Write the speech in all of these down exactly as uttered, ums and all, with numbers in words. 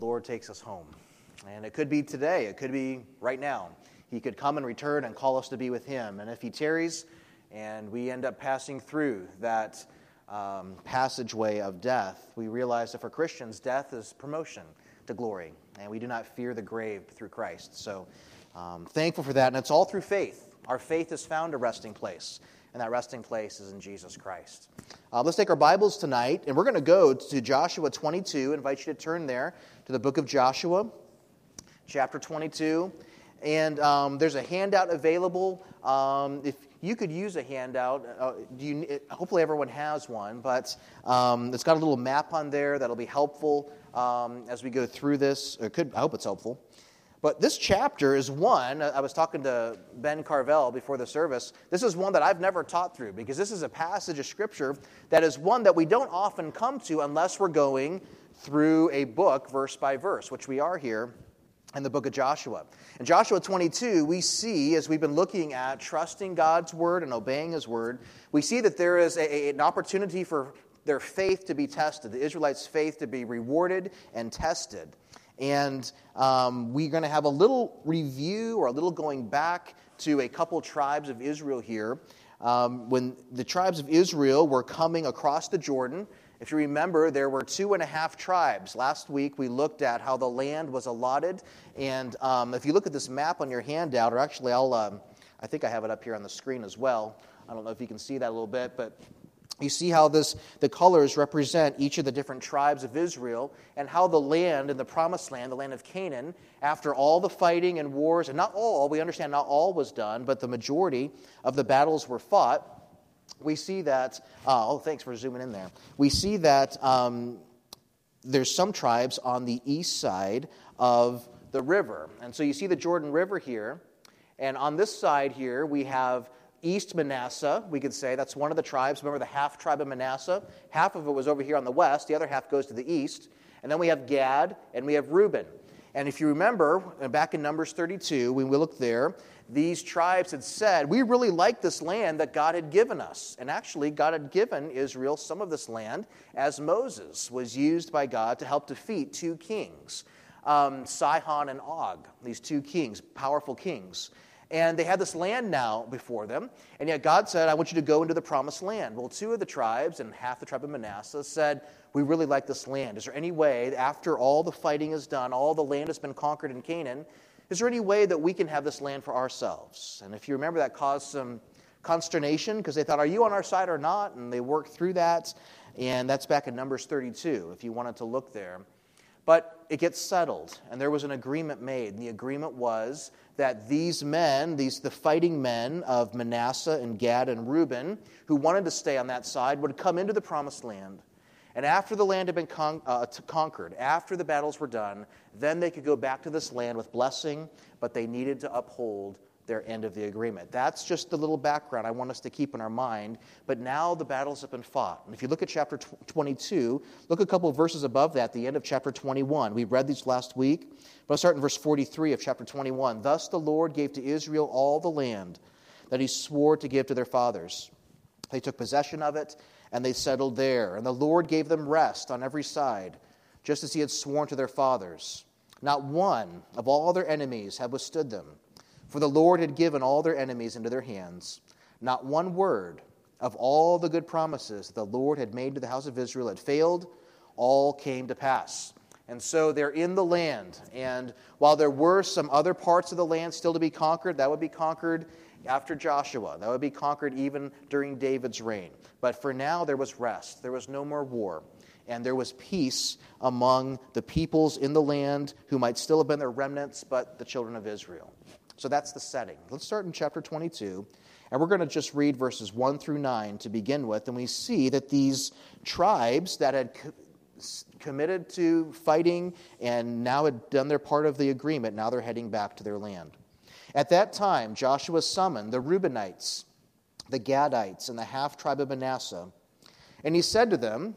the Lord takes us home. And it could be today. It could be right now. He could come and return and call us to be with him. And if he tarries and we end up passing through that um, passageway of death, we realize that for Christians, death is promotion to glory. And we do not fear the grave through Christ. So um, thankful for that. And it's all through faith. Our faith has found a resting place. And that resting place is in Jesus Christ. Uh, let's take our Bibles tonight. And we're going to go to Joshua twenty-two. I invite you to turn there to the book of Joshua, chapter twenty-two. And um, there's a handout available. Um, if you could use a handout, uh, do you, it, hopefully everyone has one, but um, it's got a little map on there that'll be helpful um, as we go through this. Or could, I hope it's helpful. But this chapter is one, I was talking to Ben Carvel before the service, this is one that I've never taught through, because this is a passage of Scripture that is one that we don't often come to unless we're going through a book verse by verse, which we are here in the book of Joshua. In Joshua twenty-two, we see, as we've been looking at trusting God's word and obeying his word, we see that there is a, a, an opportunity for their faith to be tested, the Israelites' faith to be rewarded and tested. And um, we're going to have a little review or a little going back to a couple tribes of Israel here. Um, when the tribes of Israel were coming across the Jordan, if you remember, there were two and a half tribes. Last week, we looked at how the land was allotted. And um, if you look at this map on your handout, or actually, I'll, um, I think I have it up here on the screen as well. I don't know if you can see that a little bit, but you see how this the colors represent each of the different tribes of Israel and how the land in the promised land, the land of Canaan, after all the fighting and wars, and not all, we understand not all was done, but the majority of the battles were fought. We see that, uh, oh, thanks for zooming in there. We see that um, there's some tribes on the east side of the river. And so you see the Jordan River here. And on this side here, we have East Manasseh, we could say. That's one of the tribes. Remember the half tribe of Manasseh? Half of it was over here on the west. The other half goes to the east. And then we have Gad, and we have Reuben. And if you remember, back in Numbers thirty-two, when we looked there, these tribes had said, we really like this land that God had given us. And actually, God had given Israel some of this land as Moses was used by God to help defeat two kings, um, Sihon and Og, these two kings, powerful kings. And they had this land now before them. And yet God said, I want you to go into the promised land. Well, two of the tribes and half the tribe of Manasseh said, we really like this land. Is there any way, after all the fighting is done, all the land has been conquered in Canaan, is there any way that we can have this land for ourselves? And if you remember, that caused some consternation because they thought, are you on our side or not? And they worked through that. And that's back in Numbers thirty-two, if you wanted to look there. But it gets settled, and there was an agreement made. And the agreement was that these men, these the fighting men of Manasseh and Gad and Reuben, who wanted to stay on that side, would come into the promised land. And after the land had been con- uh, conquered, after the battles were done, then they could go back to this land with blessing, but they needed to uphold their end of the agreement. That's just the little background I want us to keep in our mind. But now the battles have been fought. And if you look at chapter twenty-two, look a couple of verses above that, the end of chapter twenty-one. We read these last week, but I'll start in verse forty-three of chapter twenty-one. Thus the Lord gave to Israel all the land that he swore to give to their fathers. They took possession of it, and they settled there. And the Lord gave them rest on every side, just as he had sworn to their fathers. Not one of all their enemies had withstood them, for the Lord had given all their enemies into their hands. Not one word of all the good promises that the Lord had made to the house of Israel had failed. All came to pass. And so they're in the land. And while there were some other parts of the land still to be conquered, that would be conquered after Joshua. That would be conquered even during David's reign. But for now, there was rest. There was no more war. And there was peace among the peoples in the land who might still have been their remnants, but the children of Israel. So that's the setting. Let's start in chapter twenty-two. And we're going to just read verses one through nine to begin with. And we see that these tribes that had co- committed to fighting and now had done their part of the agreement, now they're heading back to their land. At that time, Joshua summoned the Reubenites, the Gadites, and the half-tribe of Manasseh. And he said to them,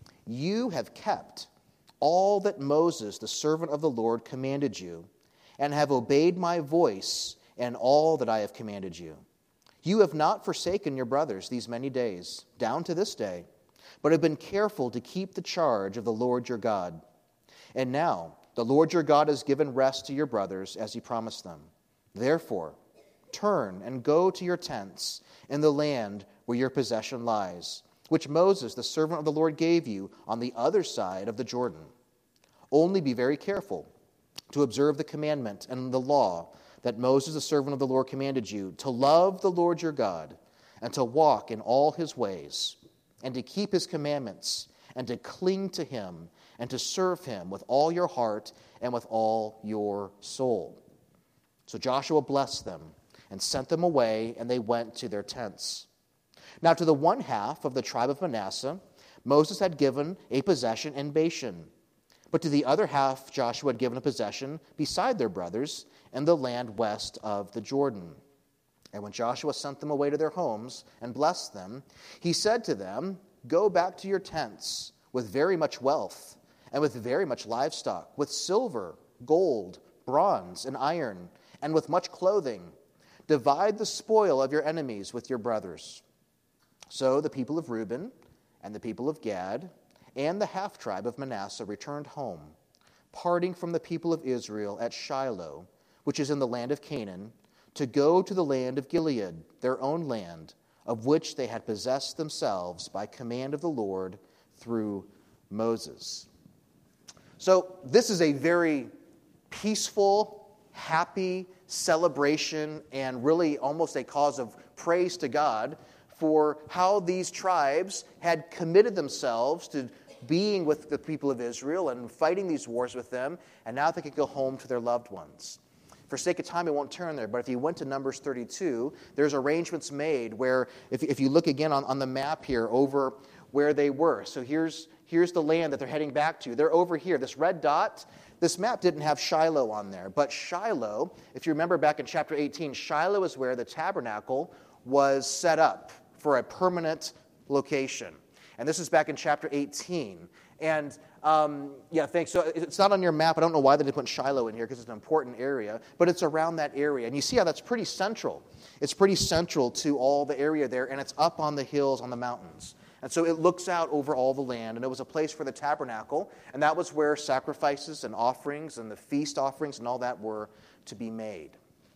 you have kept all that Moses, the servant of the Lord, commanded you, and have obeyed my voice and all that I have commanded you. You have not forsaken your brothers these many days, down to this day, but have been careful to keep the charge of the Lord your God. And now, The Lord your God has given rest to your brothers as he promised them. Therefore, turn and go to your tents in the land where your possession lies, which Moses, the servant of the Lord, gave you on the other side of the Jordan. Only be very careful to observe the commandment and the law that Moses, the servant of the Lord, commanded you, to love the Lord your God, and to walk in all his ways, and to keep his commandments, and to cling to him, and to serve him with all your heart and with all your soul. So Joshua blessed them and sent them away, and they went to their tents. Now to the one half of the tribe of Manasseh, Moses had given a possession in Bashan, but to the other half Joshua had given a possession beside their brothers in the land west of the Jordan. And when Joshua sent them away to their homes and blessed them, he said to them, "Go back to your tents with very much wealth and with very much livestock, with silver, gold, bronze, and iron, and with much clothing. Divide the spoil of your enemies with your brothers." So the people of Reuben and the people of Gad and the half-tribe of Manasseh returned home, parting from the people of Israel at Shiloh, which is in the land of Canaan, to go to the land of Gilead, their own land, of which they had possessed themselves by command of the Lord through Moses. So this is a very peaceful, happy celebration and really almost a cause of praise to God for how these tribes had committed themselves to being with the people of Israel and fighting these wars with them, and now they could go home to their loved ones. For sake of time, I won't turn there, but if you went to Numbers thirty-two, there's arrangements made where, if, if you look again on, on the map here over where they were. So here's, here's the land that they're heading back to. They're over here. This red dot, this map didn't have Shiloh on there, but Shiloh, if you remember back in chapter eighteen, Shiloh is where the tabernacle was set up for a permanent location. And this is back in chapter eighteen. And, um, yeah, thanks. So it's not on your map. I don't know why they didn't put Shiloh in here because it's an important area, but it's around that area. And you see how that's pretty central. It's pretty central to all the area there, and it's up on the hills, on the mountains. And so it looks out over all the land, and it was a place for the tabernacle, and that was where sacrifices and offerings and the feast offerings and all that were to be made.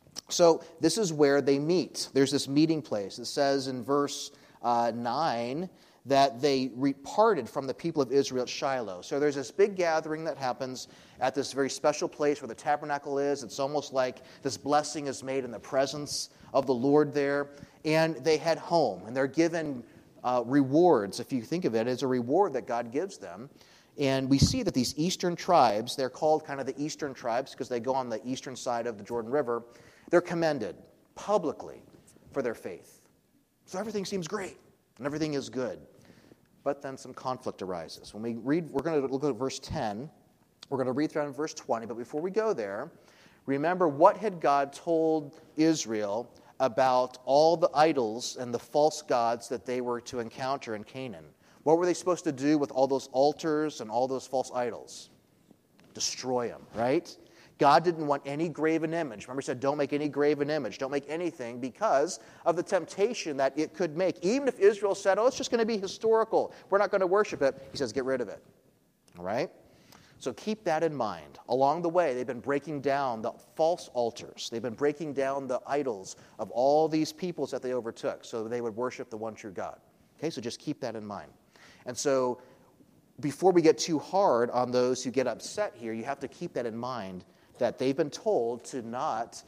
So this is where they meet. There's this meeting place. It says in verse uh, nine that they parted from the people of Israel at Shiloh. So there's this big gathering that happens at this very special place where the tabernacle is. It's almost like this blessing is made in the presence of the Lord there. And they head home, and they're given uh, rewards, if you think of it as a reward that God gives them. And we see that these eastern tribes, they're called kind of the eastern tribes because they go on the eastern side of the Jordan River. They're commended publicly for their faith. So everything seems great and everything is good. But then some conflict arises. When we read, we're going to look at verse ten. We're going to read through in verse twenty. But before we go there, remember what had God told Israel about all the idols and the false gods that they were to encounter in Canaan? What were they supposed to do with all those altars and all those false idols? Destroy them, right? God didn't want any graven image. Remember, he said, don't make any graven image. Don't make anything because of the temptation that it could make. Even if Israel said, oh, it's just going to be historical. We're not going to worship it. He says, get rid of it. All right? So keep that in mind. Along the way, they've been breaking down the false altars. They've been breaking down the idols of all these peoples that they overtook so they would worship the one true God. Okay, so just keep that in mind. And so before we get too hard on those who get upset here, you have to keep that in mind, that they've been told to not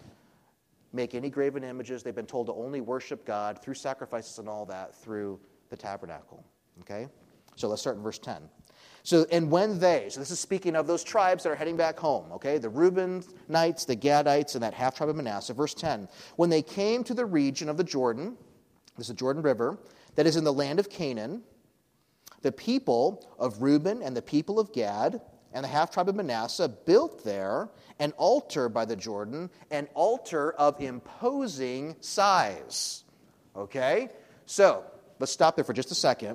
make any graven images. They've been told to only worship God through sacrifices and all that through the tabernacle. Okay? So let's start in verse ten. So, and when they, so this is speaking of those tribes that are heading back home, okay? The Reubenites, the Gadites, and that half-tribe of Manasseh. Verse ten. When they came to the region of the Jordan, this is the Jordan River, that is in the land of Canaan, the people of Reuben and the people of Gad and the half-tribe of Manasseh built there an altar by the Jordan, an altar of imposing size. Okay? So, let's stop there for just a second.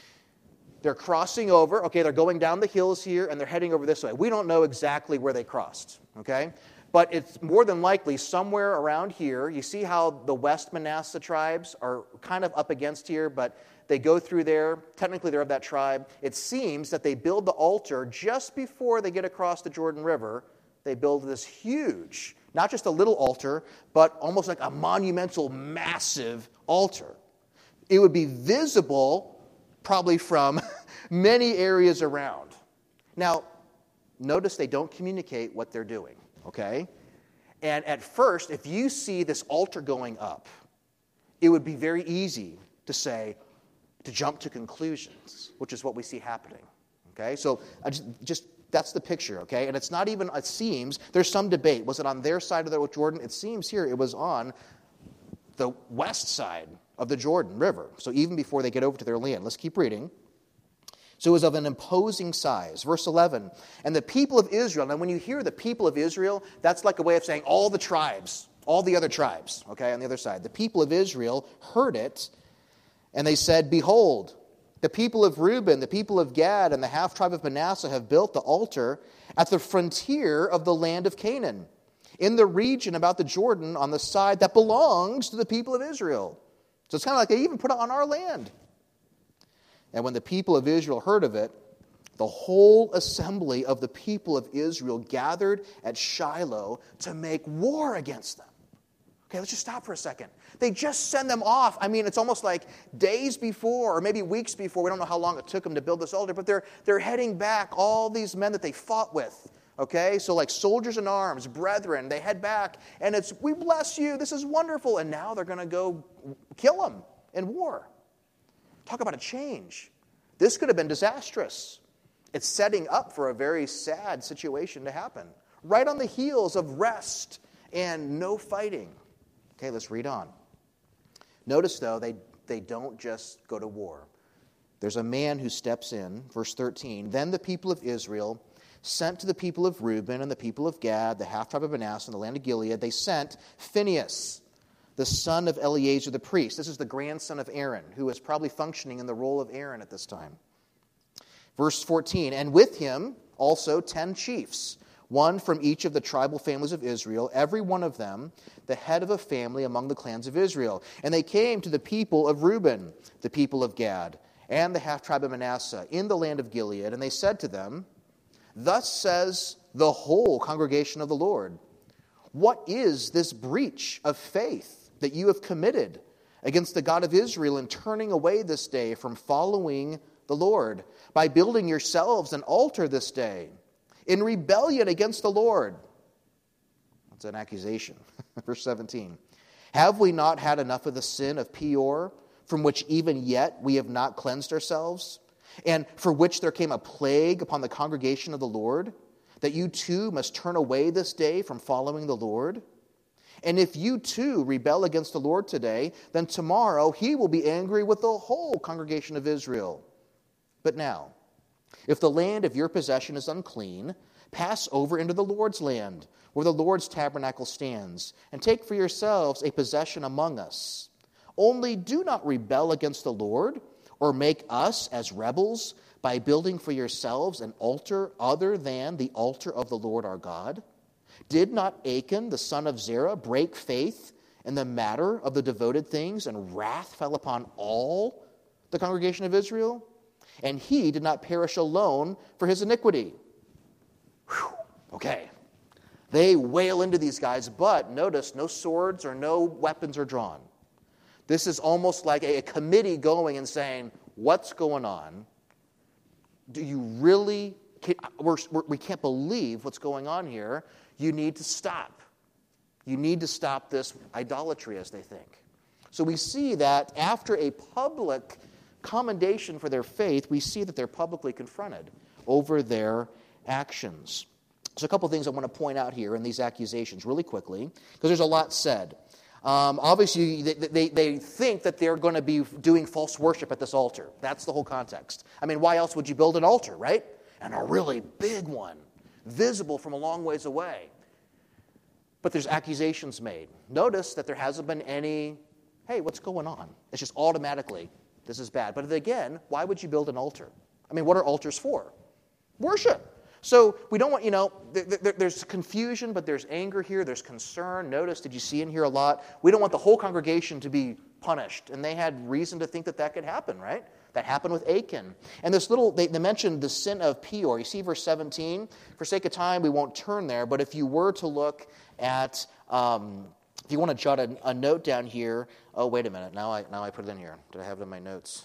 They're crossing over. Okay, they're going down the hills here, and they're heading over this way. We don't know exactly where they crossed. Okay? But it's more than likely somewhere around here. You see how the West Manasseh tribes are kind of up against here, but They go through there. Technically, they're of that tribe. It seems that they build the altar just before they get across the Jordan River. They build this huge, not just a little altar, but almost like a monumental, massive altar. It would be visible probably from many areas around. Now, notice they don't communicate what they're doing, okay? And at first, if you see this altar going up, it would be very easy to say, to jump to conclusions, which is what we see happening, okay? So I just, just that's the picture, okay? And it's not even, it seems, there's some debate. Was it on their side of the Jordan? It seems here it was on the west side of the Jordan River. So even before they get over to their land. Let's keep reading. So it was of an imposing size. Verse eleven, and the people of Israel. Now when you hear the people of Israel, that's like a way of saying all the tribes, all the other tribes, okay, on the other side. The people of Israel heard it, and they said, behold, the people of Reuben, the people of Gad, and the half-tribe of Manasseh have built the altar at the frontier of the land of Canaan, in the region about the Jordan on the side that belongs to the people of Israel. So it's kind of like they even put it on our land. And when the people of Israel heard of it, the whole assembly of the people of Israel gathered at Shiloh to make war against them. Okay, let's just stop for a second. They just send them off. I mean, it's almost like days before, or maybe weeks before. We don't know how long it took them to build this altar, but they're, they're heading back, all these men that they fought with. Okay, so like soldiers in arms, brethren, they head back, and it's, we bless you, this is wonderful. And now they're going to go kill them in war. Talk about a change. This could have been disastrous. It's setting up for a very sad situation to happen. Right on the heels of rest and no fighting. Okay, let's read on. Notice, though, they, they don't just go to war. There's a man who steps in, verse thirteen. Then the people of Israel sent to the people of Reuben and the people of Gad, the half-tribe of Manasseh, and the land of Gilead. They sent Phinehas, the son of Eleazar the priest. This is the grandson of Aaron, who is probably functioning in the role of Aaron at this time. Verse fourteen, and with him also ten chiefs, one from each of the tribal families of Israel, every one of them the head of a family among the clans of Israel. And they came to the people of Reuben, the people of Gad, and the half-tribe of Manasseh in the land of Gilead. And they said to them, thus says the whole congregation of the Lord, what is this breach of faith that you have committed against the God of Israel in turning away this day from following the Lord, by building yourselves an altar this day, in rebellion against the Lord? That's an accusation. Verse seventeen. Have we not had enough of the sin of Peor, from which even yet we have not cleansed ourselves, and for which there came a plague upon the congregation of the Lord, that you too must turn away this day from following the Lord? And if you too rebel against the Lord today, then tomorrow he will be angry with the whole congregation of Israel. But now, if the land of your possession is unclean, pass over into the Lord's land, where the Lord's tabernacle stands, and take for yourselves a possession among us. Only do not rebel against the Lord, or make us as rebels by building for yourselves an altar other than the altar of the Lord our God. Did not Achan, the son of Zerah, break faith in the matter of the devoted things, and wrath fell upon all the congregation of Israel? And he did not perish alone for his iniquity. Whew. Okay. They wail into these guys, but notice no swords or no weapons are drawn. This is almost like a, a committee going and saying, what's going on? Do you really, can, we're, we're, we can't believe what's going on here. You need to stop. You need to stop this idolatry, as they think. So we see that after a public commendation for their faith, we see that they're publicly confronted over their actions. So a couple things I want to point out here in these accusations really quickly, because there's a lot said. Um, obviously, they, they, they think that they're going to be doing false worship at this altar. That's the whole context. I mean, why else would you build an altar, right? And a really big one, visible from a long ways away. But there's accusations made. Notice that there hasn't been any, hey, what's going on? It's just automatically, this is bad. But again, why would you build an altar? I mean, what are altars for? Worship. So we don't want, you know, there, there, there's confusion, but there's anger here, there's concern. Notice, did you see in here a lot? We don't want the whole congregation to be punished. And they had reason to think that that could happen, right? That happened with Achan. And this little, they, they mentioned the sin of Peor. You see verse seventeen? For sake of time, we won't turn there. But if you were to look at, um, if you want to jot a, a note down here. Oh, wait a minute. Now I, now I put it in here. Did I have it in my notes?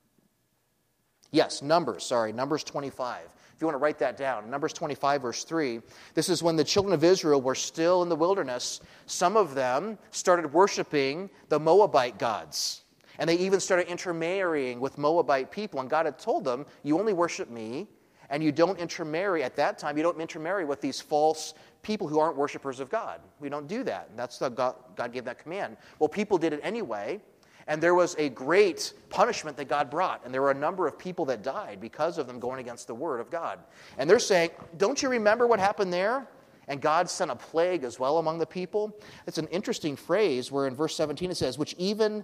Yes, Numbers, sorry, Numbers twenty-five. If you want to write that down, Numbers twenty-five, verse three, this is when the children of Israel were still in the wilderness. Some of them started worshiping the Moabite gods. And they even started intermarrying with Moabite people. And God had told them, you only worship me, and you don't intermarry. At that time, you don't intermarry with these false people who aren't worshipers of God. We don't do that. And that's the God, God gave that command. Well, people did it anyway. And there was a great punishment that God brought. And there were a number of people that died because of them going against the word of God. And they're saying, don't you remember what happened there? And God sent a plague as well among the people. It's an interesting phrase where in verse seventeen it says, which even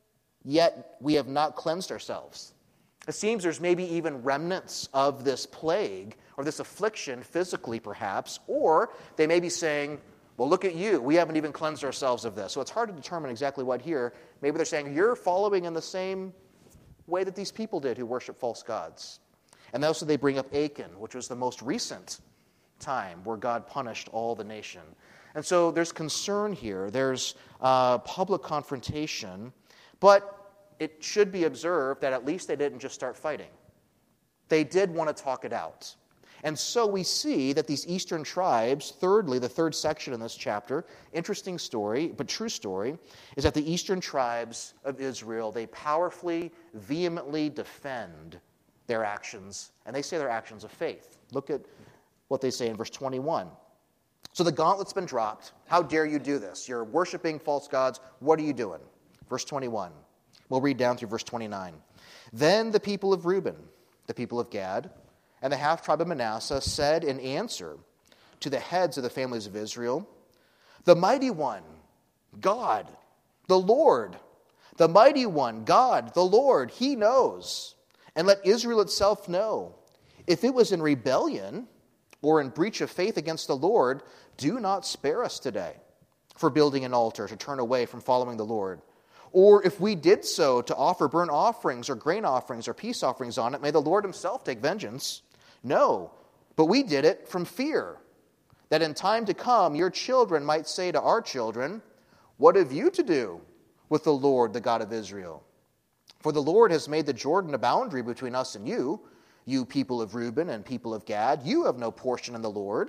yet we have not cleansed ourselves. It seems there's maybe even remnants of this plague or this affliction physically perhaps. Or they may be saying, well, look at you. We haven't even cleansed ourselves of this. So it's hard to determine exactly what here. Maybe they're saying, you're following in the same way that these people did who worship false gods. And also they bring up Achan, which was the most recent time where God punished all the nation. And so there's concern here. There's uh, public confrontation. But it should be observed that at least they didn't just start fighting. They did want to talk it out. And so we see that these eastern tribes, thirdly, the third section in this chapter, interesting story, but true story, is that the eastern tribes of Israel, they powerfully, vehemently defend their actions, and they say they're actions of faith. Look at what they say in verse twenty-one. So the gauntlet's been dropped. How dare you do this? You're worshiping false gods. What are you doing? Verse twenty-one. We'll read down through verse twenty-nine. Then the people of Reuben, the people of Gad, and the half-tribe of Manasseh said in answer to the heads of the families of Israel, the mighty one, God, the Lord, the mighty one, God, the Lord, he knows. And let Israel itself know. If it was in rebellion or in breach of faith against the Lord, do not spare us today for building an altar to turn away from following the Lord. Or if we did so to offer burnt offerings or grain offerings or peace offerings on it, may the Lord himself take vengeance. No, but we did it from fear, that in time to come your children might say to our children, what have you to do with the Lord, the God of Israel? For the Lord has made the Jordan a boundary between us and you, you people of Reuben and people of Gad. You have no portion in the Lord.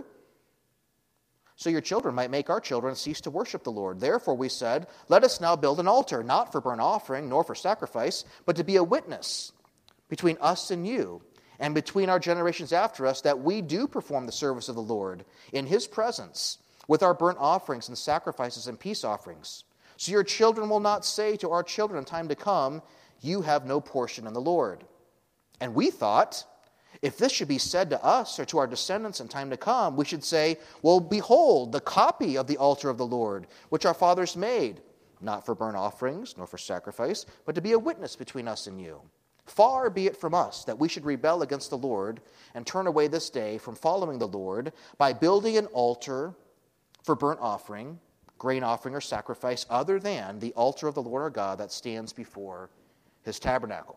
So your children might make our children cease to worship the Lord. Therefore we said, let us now build an altar, not for burnt offering, nor for sacrifice, but to be a witness between us and you, and between our generations after us, that we do perform the service of the Lord in his presence with our burnt offerings and sacrifices and peace offerings. So your children will not say to our children in time to come, you have no portion in the Lord. And we thought, if this should be said to us or to our descendants in time to come, we should say, well, behold, the copy of the altar of the Lord, which our fathers made, not for burnt offerings, nor for sacrifice, but to be a witness between us and you. Far be it from us that we should rebel against the Lord and turn away this day from following the Lord by building an altar for burnt offering, grain offering, or sacrifice other than the altar of the Lord our God that stands before his tabernacle.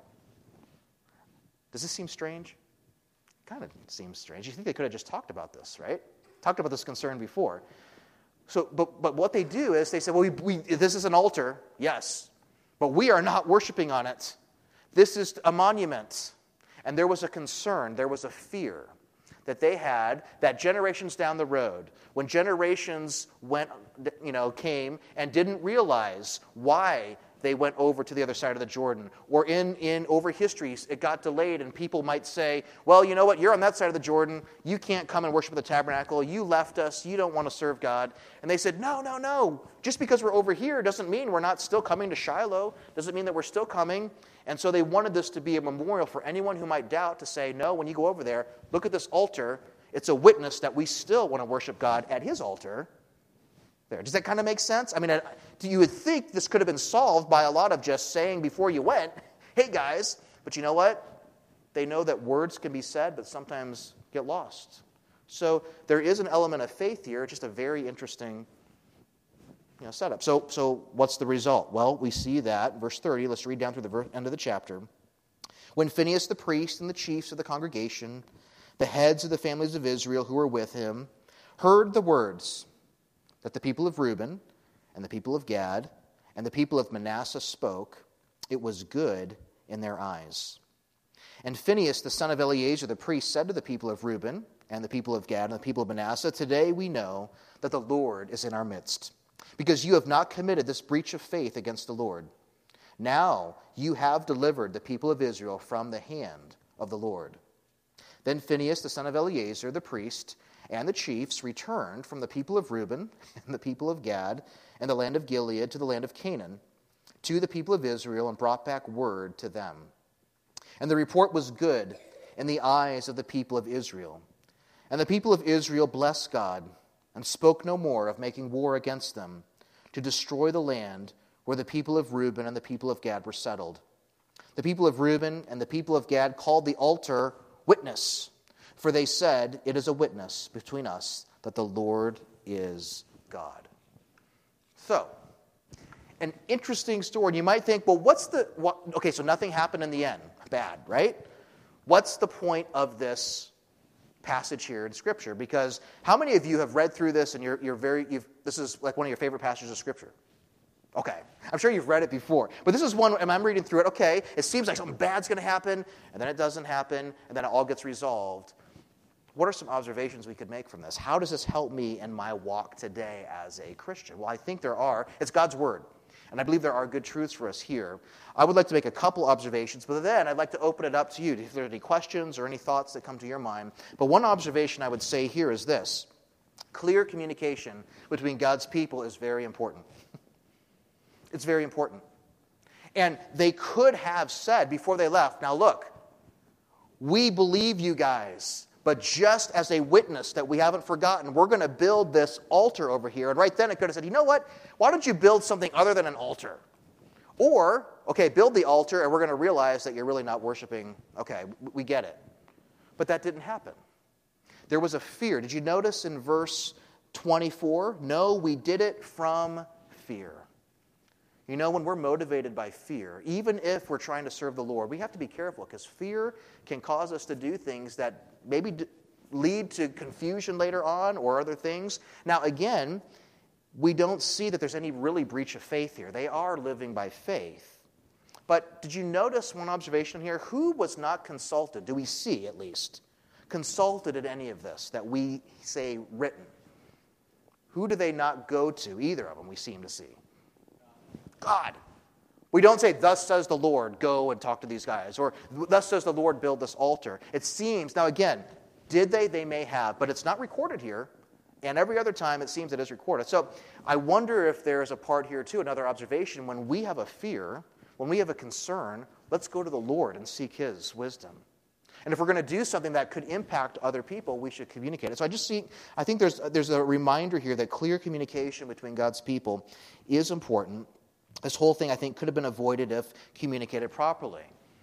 Does this seem strange? Kind of seems strange. You think they could have just talked about this, right? Talked about this concern before. So, but but what they do is they say, well, we, we, this is an altar, yes, but we are not worshiping on it. This is a monument. And there was a concern, there was a fear that they had that generations down the road, when generations went, you know, came and didn't realize why they went over to the other side of the Jordan, or in, in over histories, it got delayed, and people might say, well, you know what, you're on that side of the Jordan, you can't come and worship at the tabernacle, you left us, you don't want to serve God. And they said, no, no, no, just because we're over here doesn't mean we're not still coming to Shiloh, doesn't mean that we're still coming. And so they wanted this to be a memorial for anyone who might doubt, to say, no, when you go over there, look at this altar, it's a witness that we still want to worship God at his altar. There. Does that kind of make sense? I mean, you would think this could have been solved by a lot of just saying before you went, hey guys, but you know what? They know that words can be said, but sometimes get lost. So there is an element of faith here, just a very interesting you know, setup. So, so what's the result? Well, we see that, verse thirty, let's read down through the ver- end of the chapter. When Phinehas the priest and the chiefs of the congregation, the heads of the families of Israel who were with him, heard the words that the people of Reuben and the people of Gad and the people of Manasseh spoke, it was good in their eyes. And Phinehas, the son of Eleazar the priest, said to the people of Reuben and the people of Gad and the people of Manasseh, today we know that the Lord is in our midst, because you have not committed this breach of faith against the Lord. Now you have delivered the people of Israel from the hand of the Lord. Then Phinehas, the son of Eleazar the priest, and the chiefs returned from the people of Reuben and the people of Gad and the land of Gilead to the land of Canaan, to the people of Israel, and brought back word to them. And the report was good in the eyes of the people of Israel. And the people of Israel blessed God and spoke no more of making war against them to destroy the land where the people of Reuben and the people of Gad were settled. The people of Reuben and the people of Gad called the altar Witness, for they said, it is a witness between us that the Lord is God. So, an interesting story. And you might think, well, what's the... What, okay, so nothing happened in the end. Bad, right? What's the point of this passage here in Scripture? Because how many of you have read through this and you're, you're very... You've, this is like one of your favorite passages of Scripture? Okay. I'm sure you've read it before. But this is one, and I'm reading through it, okay, it seems like something bad's going to happen, and then it doesn't happen, and then it all gets resolved. What are some observations we could make from this? How does this help me in my walk today as a Christian? Well, I think there are. It's God's Word. And I believe there are good truths for us here. I would like to make a couple observations, but then I'd like to open it up to you if there are any questions or any thoughts that come to your mind. But one observation I would say here is this. Clear communication between God's people is very important. It's very important. And they could have said before they left, now look, we believe you guys, but just as a witness that we haven't forgotten, we're going to build this altar over here. And right then it could have said, you know what? Why don't you build something other than an altar? Or, okay, build the altar and we're going to realize that you're really not worshiping. Okay, we get it. But that didn't happen. There was a fear. Did you notice in verse twenty-four? No, we did it from fear. You know, when we're motivated by fear, even if we're trying to serve the Lord, we have to be careful because fear can cause us to do things that maybe d- lead to confusion later on or other things. Now, again, we don't see that there's any really breach of faith here. They are living by faith. But did you notice one observation here? Who was not consulted? Do we see, at least, consulted in any of this that we say written? Who do they not go to? Either of them we seem to see. God. We don't say, thus says the Lord, go and talk to these guys. Or, thus says the Lord, build this altar. It seems, now again, did they? They may have, but it's not recorded here. And every other time it seems it is recorded. So I wonder if there is a part here too, another observation. When we have a fear, when we have a concern, let's go to the Lord and seek His wisdom. And if we're going to do something that could impact other people, we should communicate it. So I just see, I think there's there's a reminder here that clear communication between God's people is important. This whole thing, I think, could have been avoided if communicated properly.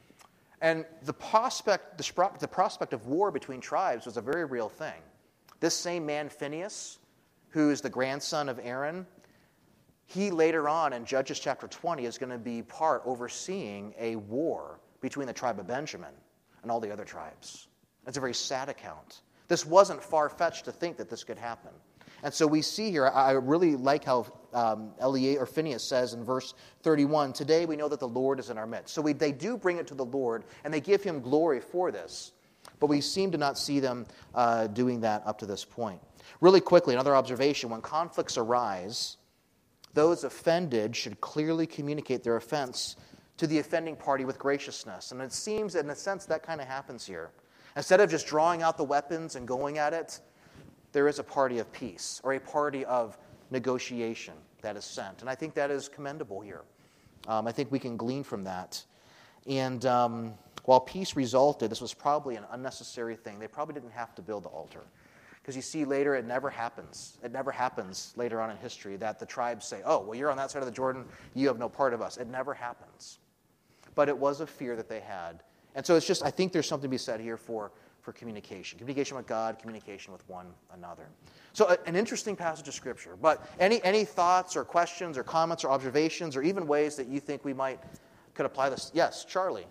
And the prospect, the prospect of war between tribes was a very real thing. This same man, Phinehas, who is the grandson of Aaron, he later on in Judges chapter twenty is going to be part overseeing a war between the tribe of Benjamin and all the other tribes. It's a very sad account. This wasn't far-fetched to think that this could happen. And so we see here, I really like how um, Eleazar or Phinehas says in verse thirty-one, today we know that the Lord is in our midst. So we, they do bring it to the Lord, and they give Him glory for this. But we seem to not see them uh, doing that up to this point. Really quickly, another observation, when conflicts arise, those offended should clearly communicate their offense to the offending party with graciousness. And it seems, in a sense, that kind of happens here. Instead of just drawing out the weapons and going at it, there is a party of peace or a party of negotiation that is sent. And I think that is commendable here. Um, I think we can glean from that. And um, while peace resulted, this was probably an unnecessary thing. They probably didn't have to build the altar. Because you see later, it never happens. It never happens later on in history that the tribes say, oh, well, you're on that side of the Jordan, you have no part of us. It never happens. But it was a fear that they had. And so it's just, I think there's something to be said here for for communication. Communication with God, communication with one another. So a, an interesting passage of Scripture. But any, any thoughts or questions or comments or observations or even ways that you think we might could apply this? Yes, Charlie.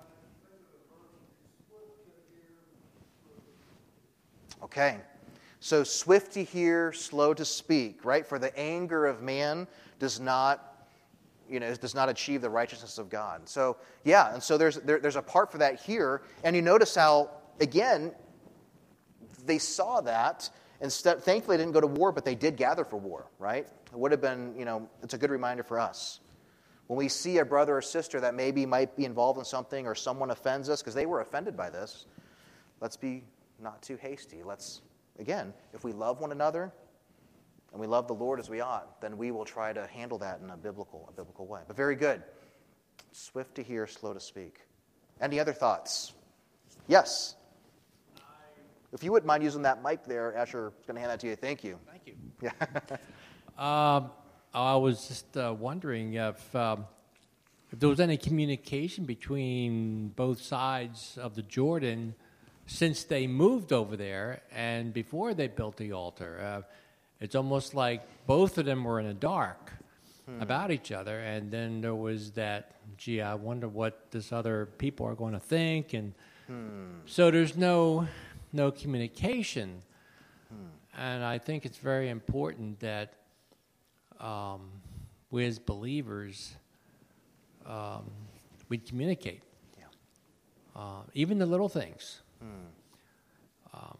Okay. So swift to hear, slow to speak, right? For the anger of man does not, you know, does not achieve the righteousness of God. So, yeah, and so there's there, there's a part for that here. And you notice how, again, they saw that. Instead, thankfully, they didn't go to war, but they did gather for war, right? It would have been, you know, it's a good reminder for us. When we see a brother or sister that maybe might be involved in something or someone offends us, because they were offended by this, let's be not too hasty. Let's, again, if we love one another and we love the Lord as we ought, then we will try to handle that in a biblical, a biblical way. But very good. Swift to hear, slow to speak. Any other thoughts? Yes. If you wouldn't mind using that mic there, Asher, I'm going to hand that to you. Thank you. Thank you. Yeah. um, I was just uh, wondering if, um, if there was any communication between both sides of the Jordan since they moved over there and before they built the altar. Uh, it's almost like both of them were in the dark hmm. about each other, and then there was that, gee, I wonder what this other people are going to think, and hmm. so there's no no communication. Hmm. And I think it's very important that um, we as believers, um, we communicate, yeah. uh, even the little things. Hmm. Um,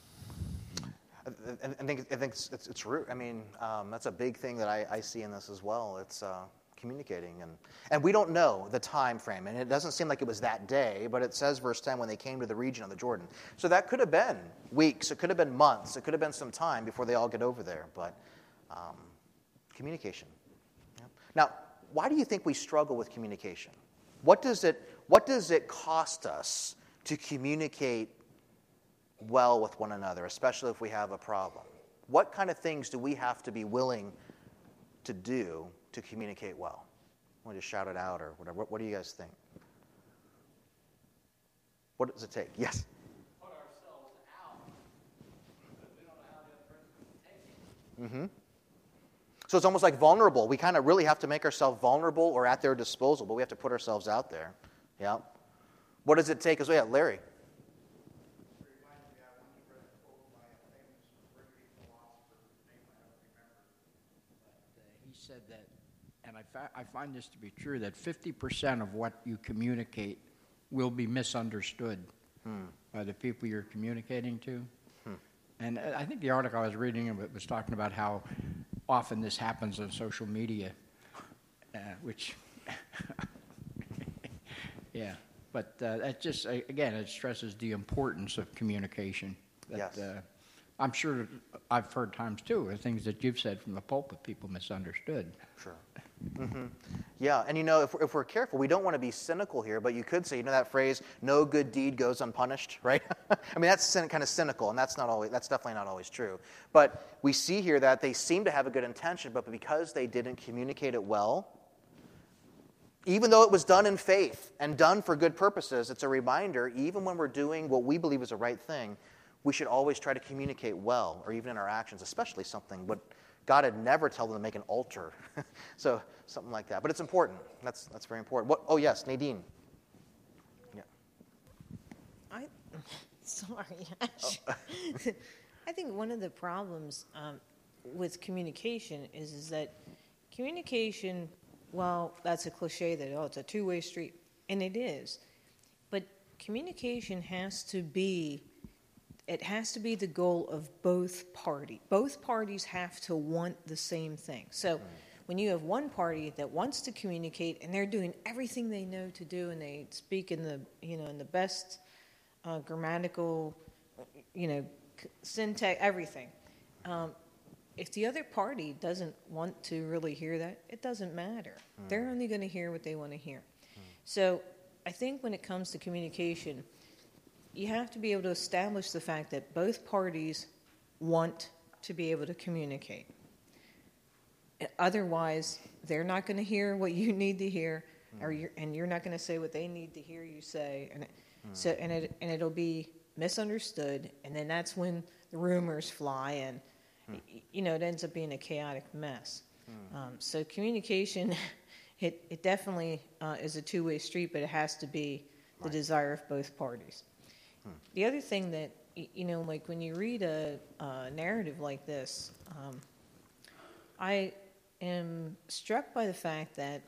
I, I think I think it's, it's, it's true. I mean, um, that's a big thing that I, I see in this as well. It's uh, communicating, and and we don't know the time frame, and it doesn't seem like it was that day. But it says, verse ten, when they came to the region of the Jordan. So that could have been weeks. It could have been months. It could have been some time before they all get over there. But um, communication. Yeah. Now, why do you think we struggle with communication? What does it What does it cost us to communicate well with one another, especially if we have a problem? What kind of things do we have to be willing to do to communicate well? Want to just shout it out or whatever? What, what do you guys think? What does it take? Yes? Put ourselves out because we don't know how the other person is taking it. Mm-hmm. So it's almost like vulnerable. We kind of really have to make ourselves vulnerable or at their disposal, but we have to put ourselves out there. Yeah. What does it take? As well, yeah, Larry. He said that, and I, fa- I find this to be true, that fifty percent of what you communicate will be misunderstood hmm. by the people you're communicating to. Hmm. And I think the article I was reading was talking about how often this happens on social media, uh, which, yeah. But uh, that just, again, it stresses the importance of communication. That, yes. Uh, I'm sure I've heard times, too, of things that you've said from the pulpit, people misunderstood. Sure. Mm-hmm. Yeah, and you know, if, if we're careful, we don't want to be cynical here, but you could say, you know that phrase, no good deed goes unpunished, right? I mean, that's kind of cynical, and that's not always, that's definitely not always true. But we see here that they seem to have a good intention, but because they didn't communicate it well, even though it was done in faith and done for good purposes, it's a reminder, even when we're doing what we believe is the right thing, we should always try to communicate well, or even in our actions, especially something what God had never told them to make an altar. So something like that. But it's important. That's that's very important. What? Oh, yes, Nadine. Yeah. I, sorry. Oh. I think one of the problems um, with communication is, is that communication, well, that's a cliche that, oh, it's a two-way street, and it is. But communication has to be, it has to be the goal of both parties. Both parties have to want the same thing. So mm. when you have one party that wants to communicate and they're doing everything they know to do and they speak in the, you know, in the best uh, grammatical, you know, syntax, everything. Um, if the other party doesn't want to really hear that, it doesn't matter. Mm. They're only going to hear what they want to hear. Mm. So I think when it comes to communication, you have to be able to establish the fact that both parties want to be able to communicate. Otherwise, they're not going to hear what you need to hear, mm. or you're, and you're not going to say what they need to hear you say. And it, mm. so, and it and it'll be misunderstood, and then that's when the rumors fly, and Hmm. y- you know, it ends up being a chaotic mess. Um, so communication, it, it definitely uh, is a two-way street, but it has to be the Right. desire of both parties. The other thing that, y- you know, like when you read a, a narrative like this, um, I am struck by the fact that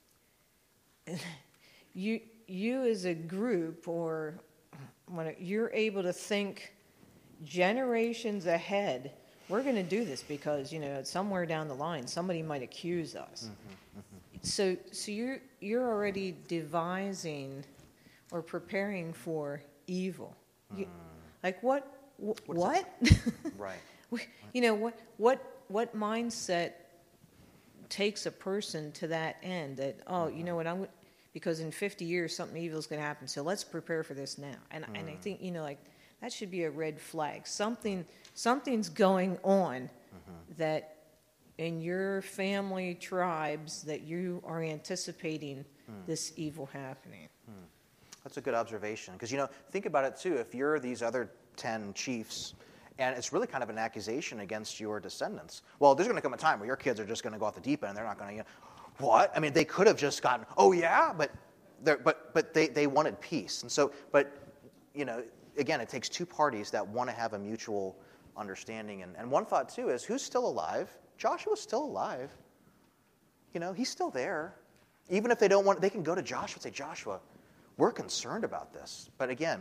you, you as a group, or when you're able to think generations ahead, we're going to do this because, you know, somewhere down the line, somebody might accuse us. So, so you're, you're already devising or preparing for evil. You, like what? wh- What What? Right. You know what? What? What mindset takes a person to that end? That oh, you know what? I'm because in fifty years something evil is going to happen. So let's prepare for this now. And and I think you know like that should be a red flag. Something something's going on that in your family tribes that you are anticipating this evil happening. That's a good observation. Because, you know, think about it, too. If you're these other ten chiefs, and it's really kind of an accusation against your descendants, well, there's going to come a time where your kids are just going to go off the deep end, and they're not going to, you know, what? I mean, they could have just gotten, oh, yeah? But they're, but but they, they wanted peace. And so, but, you know, again, it takes two parties that want to have a mutual understanding. And, and one thought, too, is who's still alive? Joshua's still alive. You know, he's still there. Even if they don't want, they can go to Joshua and say, Joshua, we're concerned about this. But again,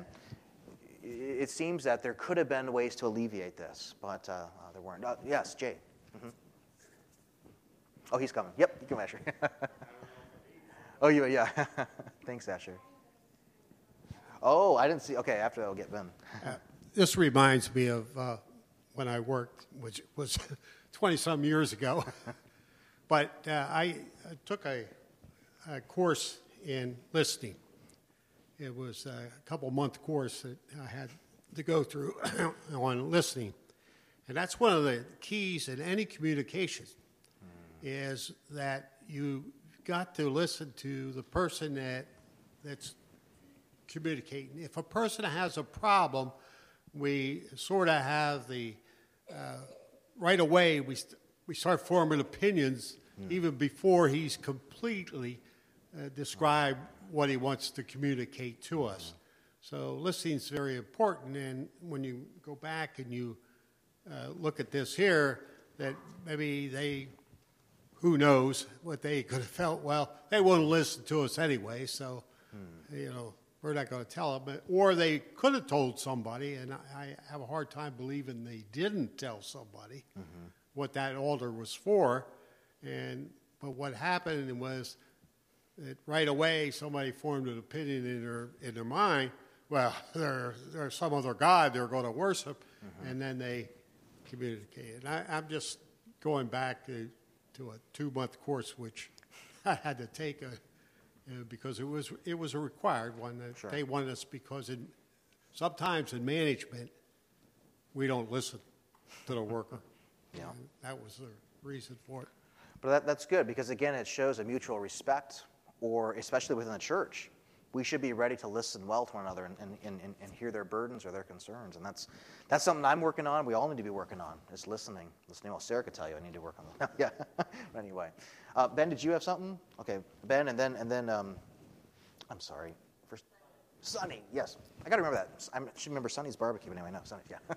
it seems that there could have been ways to alleviate this, but uh, uh, there weren't. Uh, yes, Jay. Mm-hmm. Oh, he's coming. Yep, you come, Asher. Oh, you, yeah. Thanks, Asher. Oh, I didn't see. Okay, after that, I'll get Ben. Uh, this reminds me of uh, when I worked, which was twenty-some years ago. But uh, I uh, took a, a course in listening. It was a couple-month course that I had to go through on listening. And that's one of the keys in any communication, is that you've got to listen to the person that that's communicating. If a person has a problem, we sort of have the, uh, right away, we, st- we start forming opinions mm. even before he's completely uh, described what he wants to communicate to us. Mm. So listening is very important, and when you go back and you uh, look at this here, that maybe they, who knows what they could have felt, well, they won't listen to us anyway, so, mm. you know, we're not going to tell them. Or they could have told somebody, and I, I have a hard time believing they didn't tell somebody mm-hmm. what that altar was for. And but what happened was that right away somebody formed an opinion in their in their mind. Well, there, there's some other god they're going to worship, mm-hmm. and then they communicated. I, I'm just going back to, to a two-month course which I had to take a. Uh, because it was it was a required one that sure. they wanted us, because in, sometimes in management we don't listen to the worker. Yeah, and that was the reason for it. But that, that's good, because again it shows a mutual respect, or especially within the church, we should be ready to listen well to one another and, and, and, and hear their burdens or their concerns, and that's that's something I'm working on. We all need to be working on is listening. Listening. Well, Sarah could tell you I need to work on that. Yeah. But anyway. Uh, Ben, did you have something? Okay, Ben, and then and then um, I'm sorry, first Sonny. Yes, I got to remember that. I should remember Sonny's barbecue. Anyway, no, Sonny. Yeah.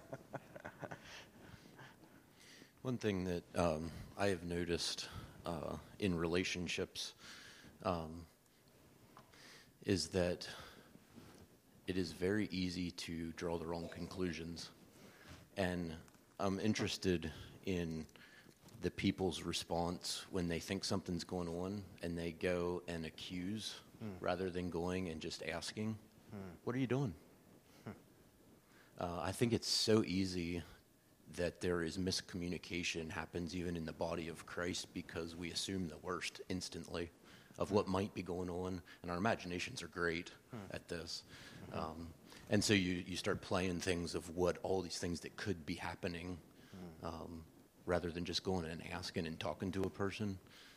One thing that um, I have noticed uh, in relationships um, is that it is very easy to draw the wrong conclusions, and I'm interested in the people's response when they think something's going on and they go and accuse hmm. rather than going and just asking, hmm. what are you doing? Hmm. Uh, I think it's so easy that there is miscommunication happens even in the body of Christ, because we assume the worst instantly of what might be going on, and our imaginations are great hmm. at this. Mm-hmm. Um, and so you, you start playing things of what all these things that could be happening, hmm. um, rather than just going and asking and talking to a person.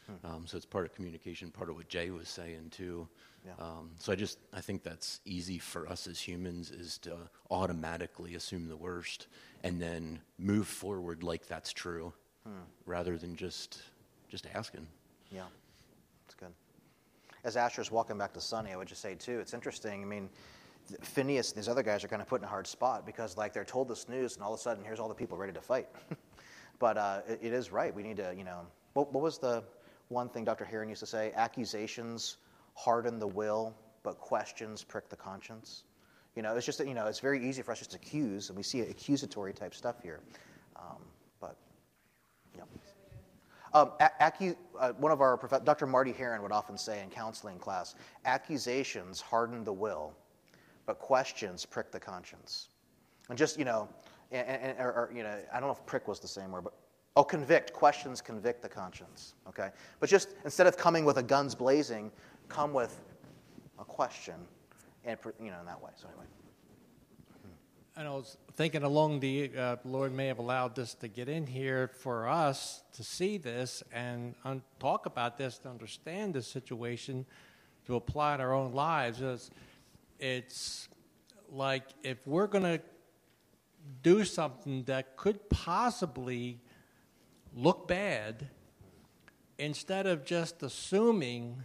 Um, so it's part of communication, part of what Jay was saying too. Yeah. Um, so I just I think that's easy for us as humans, is to automatically assume the worst and then move forward like that's true, hmm. rather than just just asking. Yeah, that's good. As Asher's walking back to Sunny, I would just say too, it's interesting. I mean, Phineas and these other guys are kind of put in a hard spot because like they're told this news, and all of a sudden here's all the people ready to fight. But uh, it, it is right. We need to, you know, what, what was the one thing Doctor Heron used to say? Accusations harden the will, but questions prick the conscience. You know, it's just that, you know, it's very easy for us just to accuse, and we see accusatory type stuff here. Um, but, yeah. Um, acu- uh, one of our, prof- Doctor Marty Heron would often say in counseling class, accusations harden the will, but questions prick the conscience. And just, you know, and, and, or, or, you know, I don't know if prick was the same word, but, oh, convict. Questions convict the conscience, okay? But just, instead of coming with a guns blazing, come with a question, and, you know, in that way. So anyway. And I was thinking along the, uh, Lord may have allowed this to get in here for us to see this and un- talk about this, to understand this situation, to apply in our own lives. It's, it's like if we're going to do something that could possibly look bad, instead of just assuming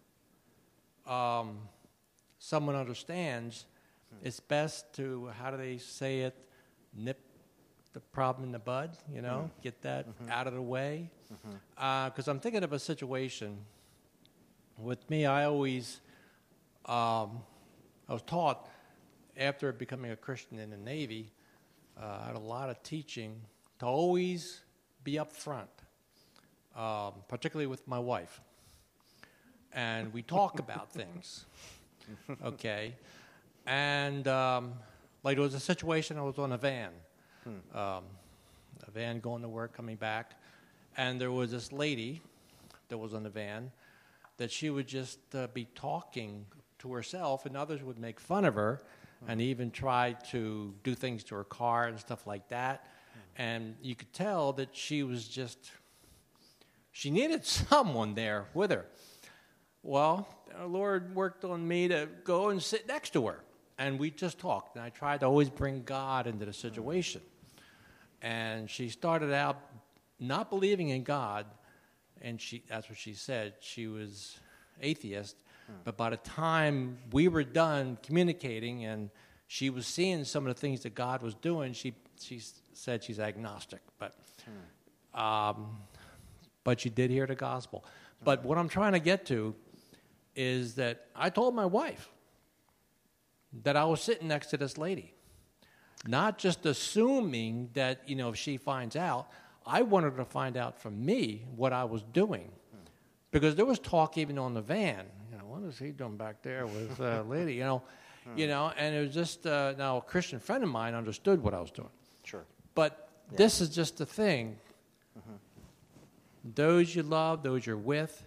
um, someone understands, it's best to, how do they say it, nip the problem in the bud, you know, mm-hmm. get that mm-hmm. out of the way. Because mm-hmm. uh, I'm thinking of a situation, with me, I always, um, I was taught, after becoming a Christian in the Navy, uh, I had a lot of teaching to always be up front, um, particularly with my wife. And we talk about things, okay? And, um, like, there was a situation, I was on a van, hmm. um, a van going to work, coming back, and there was this lady that was on the van that she would just uh, be talking to herself, and others would make fun of her hmm. and even try to do things to her car and stuff like that. Hmm. And you could tell that she was just, she needed someone there with her. Well, our Lord worked on me to go and sit next to her. And we just talked, and I tried to always bring God into the situation. And she started out not believing in God, and she that's what she said. She was atheist. Hmm. But by the time we were done communicating and she was seeing some of the things that God was doing, she she said she's agnostic. But, hmm. um, but she did hear the gospel. Hmm. But what I'm trying to get to is that I told my wife that I was sitting next to this lady, not just assuming that, you know, if she finds out. I wanted her to find out from me what I was doing, hmm. because there was talk even on the van. You know, what is he doing back there with a uh, lady? You know, hmm. you know, and it was just uh, now a Christian friend of mine understood what I was doing. Sure, but yeah. This is just the thing. Mm-hmm. Those you love, those you're with,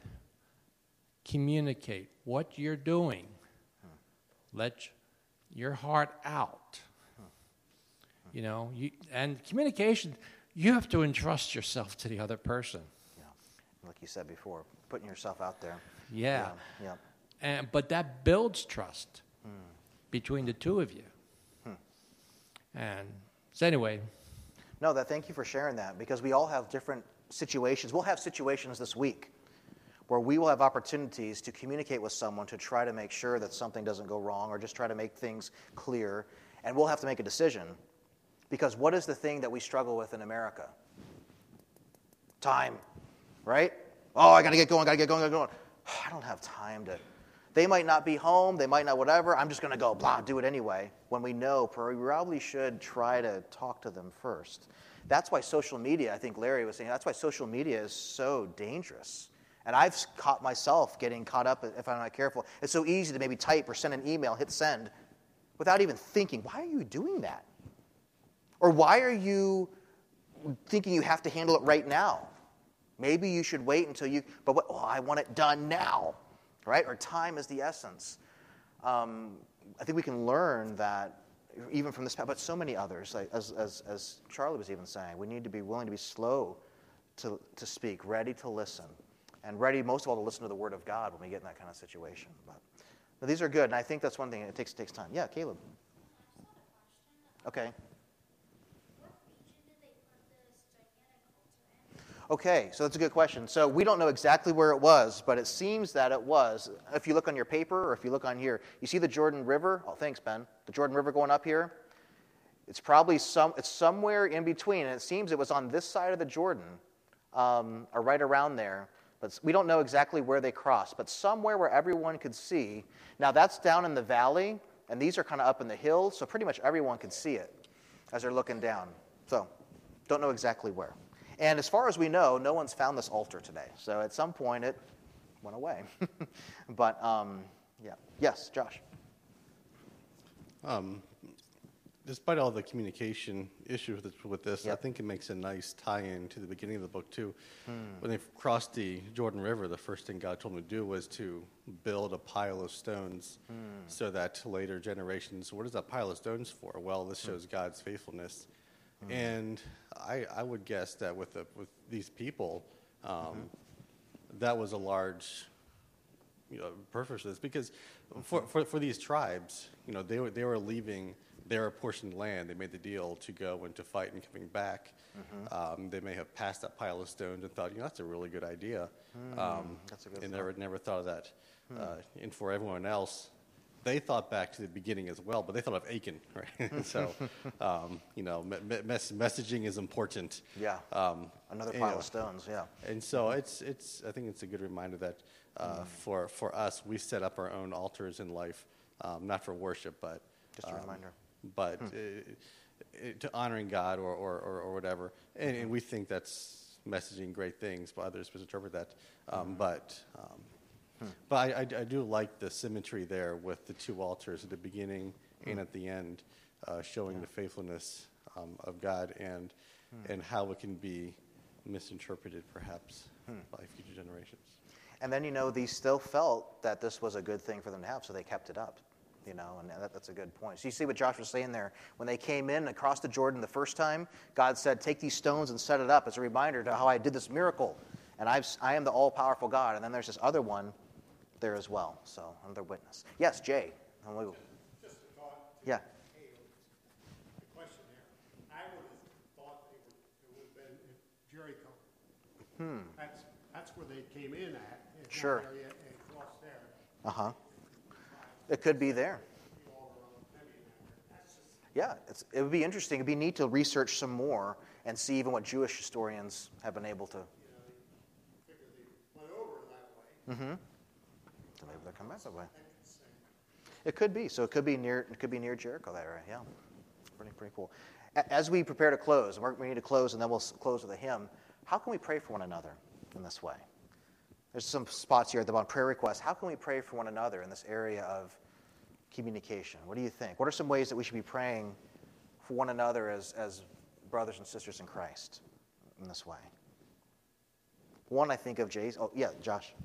communicate what you're doing. Hmm. Let your heart out. Hmm. You know, you, and communication, you have to entrust yourself to the other person. Yeah, like you said before, putting yourself out there. Yeah. Yeah. yeah. And but that builds trust hmm. between the two of you. Hmm. And so anyway. No, that thank you for sharing that, because we all have different situations. We'll have situations this week where we will have opportunities to communicate with someone to try to make sure that something doesn't go wrong, or just try to make things clear, and we'll have to make a decision. Because what is the thing that we struggle with in America? Time, right? Oh, I got to get going, got to get going, got to get going. I don't have time to. They might not be home, they might not whatever. I'm just going to go, blah, do it anyway. When we know, we probably should try to talk to them first. That's why social media, I think Larry was saying, that's why social media is so dangerous. And I've caught myself getting caught up if I'm not careful. It's so easy to maybe type or send an email, hit send, without even thinking, why are you doing that? Or why are you thinking you have to handle it right now? Maybe you should wait until you, but what, oh, I want it done now, right? Or time is the essence. Um, I think we can learn that even from this, but so many others, like, as, as, as Charlie was even saying, we need to be willing to be slow to, to speak, ready to listen, and ready, most of all, to listen to the Word of God when we get in that kind of situation. But, but these are good, and I think that's one thing. It takes, takes time. Yeah, Caleb. Okay. Okay, so that's a good question. So we don't know exactly where it was, but it seems that it was. If you look on your paper or if you look on here, you see the Jordan River? Oh, thanks, Ben. The Jordan River going up here? It's probably some. It's somewhere in between, and it seems it was on this side of the Jordan, um, or right around there. But we don't know exactly where they crossed, but somewhere where everyone could see. Now, that's down in the valley, and these are kind of up in the hills, so pretty much everyone could see it as they're looking down. So, don't know exactly where. And as far as we know, no one's found this altar today. So at some point, it went away. But, um, yeah. Yes, Josh. Um, despite all the communication issues with, with this, yep. I think it makes a nice tie-in to the beginning of the book, too. Hmm. When they crossed the Jordan River, the first thing God told them to do was to build a pile of stones Hmm. so that later generations, what is that pile of stones for? Well, this shows God's faithfulness. And I, I would guess that with the, with these people, um, mm-hmm. that was a large, you know, purpose for this, because for, for for these tribes, you know, they were they were leaving their apportioned land. They made the deal to go and to fight and coming back. Mm-hmm. Um, they may have passed that pile of stones and thought, you know, that's a really good idea. Mm, um, that's a good and thought. never never thought of that. Mm. Uh, and for everyone else, they thought back to the beginning as well, but they thought of Achan, right? So, um, you know, me- mes- messaging is important. Yeah. Um, Another pile you know, of stones. Yeah. And so it's it's. I think it's a good reminder that uh, mm. for for us, we set up our own altars in life, um, not for worship, but just a um, reminder. But hmm. uh, to honoring God or or, or, or whatever, and, and we think that's messaging great things, but others misinterpret that. Um, mm. But um, But I, I, I do like the symmetry there with the two altars at the beginning mm. and at the end, uh, showing yeah. the faithfulness um, of God and mm. and how it can be misinterpreted, perhaps, mm. by future generations. And then, you know, they still felt that this was a good thing for them to have, so they kept it up, you know, and that, that's a good point. So you see what Josh was saying there. When they came in across the Jordan the first time, God said, take these stones and set it up as a reminder to how I did this miracle. And I've, I am the all-powerful God. And then there's this other one there as well. So another witness. Yes, Jay. Just a thought. Yeah. The question there. I would have thought they would, it would have been in Jericho. Hmm. That's that's where they came in at. It's sure. Not there yet, and crossed there. Uh huh. It could be there. Yeah, it's, it would be interesting. It'd be neat to research some more and see even what Jewish historians have been able to. You know, they figure they went over that way. Mm-hmm. So maybe they'll come back that way. It could be. So it could be near. It could be near Jericho, that area. Yeah, pretty pretty cool. As we prepare to close, and we need to close, and then we'll close with a hymn. How can we pray for one another in this way? There's some spots here at the bottom, prayer requests. How can we pray for one another in this area of communication? What do you think? What are some ways that we should be praying for one another as, as brothers and sisters in Christ in this way? One, I think of Jay's. Oh, yeah, Josh.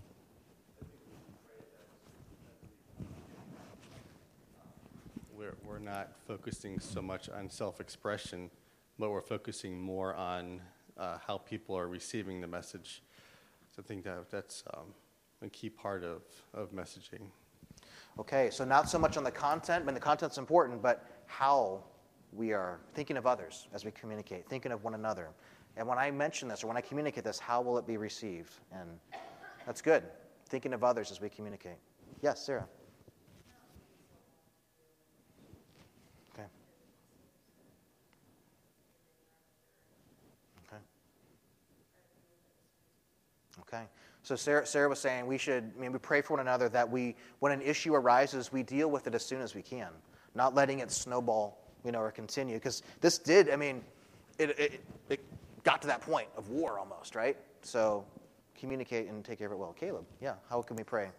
We're, we're not focusing so much on self-expression, but we're focusing more on uh, how people are receiving the message. So I think that that's um, a key part of, of messaging. Okay, so not so much on the content, I mean, the content's important, but how we are thinking of others as we communicate, thinking of one another. And when I mention this or when I communicate this, how will it be received? And that's good, thinking of others as we communicate. Yes, Sarah. Okay. Okay. Okay. So Sarah, Sarah was saying we should, I mean, we pray for one another that we, when an issue arises, we deal with it as soon as we can, not letting it snowball, you know, or continue. Because this did, I mean, it, it it got to that point of war almost, right? So communicate and take care of it well. Caleb, yeah, how can we pray?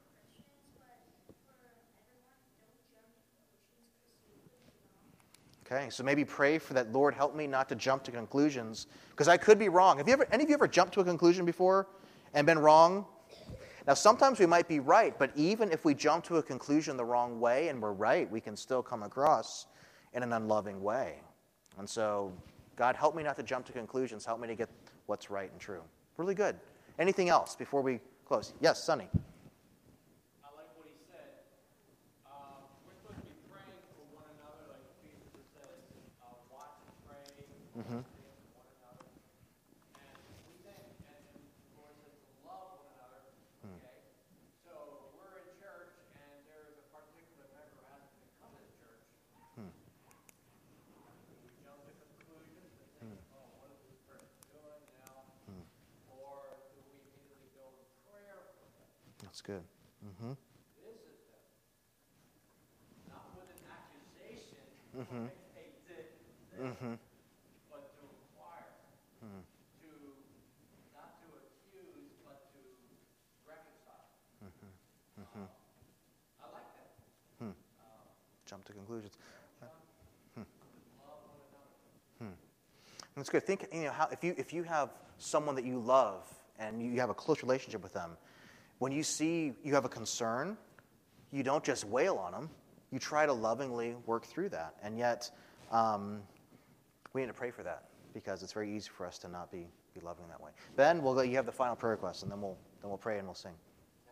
Okay, so maybe pray for that, Lord, help me not to jump to conclusions, because I could be wrong. Have you ever, any of you ever jumped to a conclusion before and been wrong? Now, sometimes we might be right, but even if we jump to a conclusion the wrong way and we're right, we can still come across in an unloving way. And so, God, help me not to jump to conclusions. Help me to get what's right and true. Really good. Anything else before we close? Yes, Sonny. I like what he said. Uh, we're supposed to be praying for one another, like Jesus says, uh, watch and pray. Mm-hmm. For one another. And we think, and the Lord says to love one another. Okay? So we're in church, and there is a particular member who hasn't been coming to church. Hmm. We jump to conclusions and think, oh, what is this person doing now? Hmm. Or do we immediately go in prayer for them? That's good. Mm-hmm. Visit them. Not with an accusation, Mm-hmm. like they did this, Mm-hmm. but to inquire. Hmm. To, not to accuse, but to reconcile. Mm-hmm. I like that. Hmm. Jump to conclusions. Hmm. Hmm. That's good. Think, you know, how if you if you have someone that you love and you have a close relationship with them, when you see you have a concern, you don't just wail on them. You try to lovingly work through that. And yet, um, we need to pray for that because it's very easy for us to not be, be loving that way. Ben, we'll go, you have the final prayer request, and then we'll then we'll pray and we'll sing.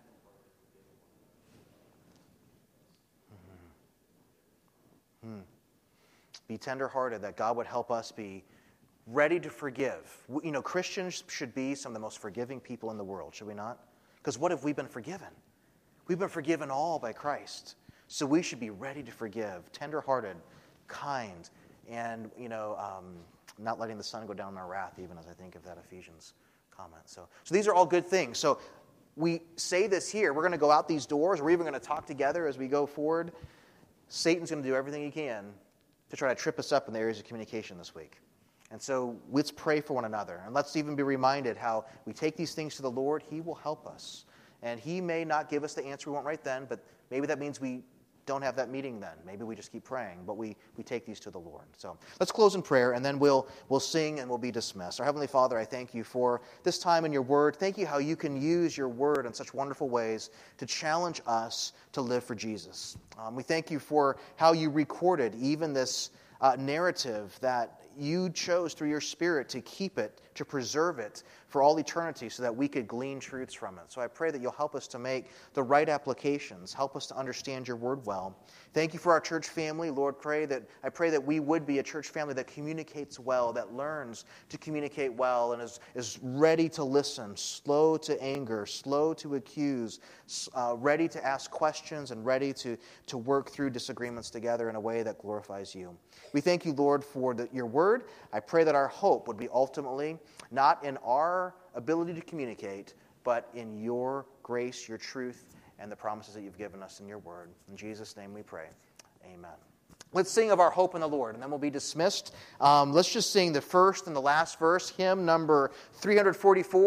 Mm-hmm. Hmm. Be tenderhearted, that God would help us be ready to forgive. You know, Christians should be some of the most forgiving people in the world, should we not? Because what have we been forgiven? We've been forgiven all by Christ. So we should be ready to forgive, tenderhearted, kind, and, you know, um, not letting the sun go down in our wrath, even as I think of that Ephesians comment. So, so these are all good things. So we say this here. We're going to go out these doors. We're even going to talk together as we go forward. Satan's going to do everything he can to try to trip us up in the areas of communication this week. And so let's pray for one another. And let's even be reminded how we take these things to the Lord. He will help us. And he may not give us the answer we want right then, but maybe that means we don't have that meeting then. Maybe we just keep praying, but we, we take these to the Lord. So let's close in prayer, and then we'll we'll sing and we'll be dismissed. Our Heavenly Father, I thank you for this time in your word. Thank you how you can use your word in such wonderful ways to challenge us to live for Jesus. Um, we thank you for how you recorded even this uh, narrative that you chose through your Spirit to keep it, to preserve it for all eternity so that we could glean truths from it. So I pray that you'll help us to make the right applications, help us to understand your word well. Thank you for our church family. Lord, pray that I pray that we would be a church family that communicates well, that learns to communicate well, and is, is ready to listen, slow to anger, slow to accuse, uh, ready to ask questions, and ready to, to work through disagreements together in a way that glorifies you. We thank you, Lord, for the, your word. I pray that our hope would be ultimately not in our ability to communicate, but in your grace, your truth, and the promises that you've given us in your word. In Jesus' name we pray. Amen. Let's sing of our hope in the Lord, and then we'll be dismissed. Um, let's just sing the first and the last verse, hymn number three forty-four.